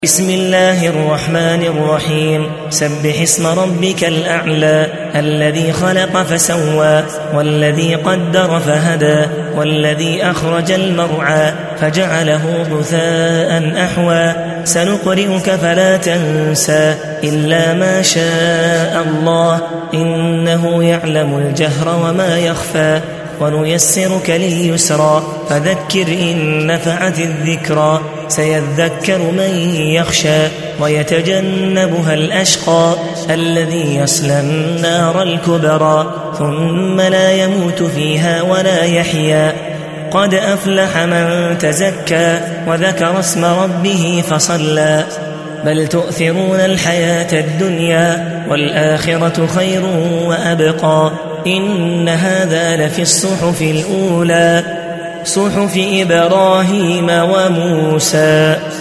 بسم الله الرحمن الرحيم. سبح اسم ربك الأعلى الذي خلق فسوى والذي قدر فهدى والذي أخرج المرعى فجعله غثاء أحوى سنقرئك فلا تنسى إلا ما شاء الله إنه يعلم الجهر وما يخفى ونيسرك لليسرى فذكر إن نفعت الذكرى سيذكر من يخشى ويتجنبها الأشقى الذي يصلى النار الكبرى ثم لا يموت فيها ولا يحيا قد أفلح من تزكى وذكر اسم ربه فصلى بل تؤثرون الحياة الدنيا والآخرة خير وأبقى إن هذا لفي الصحف الأولى صحف إبراهيم وموسى.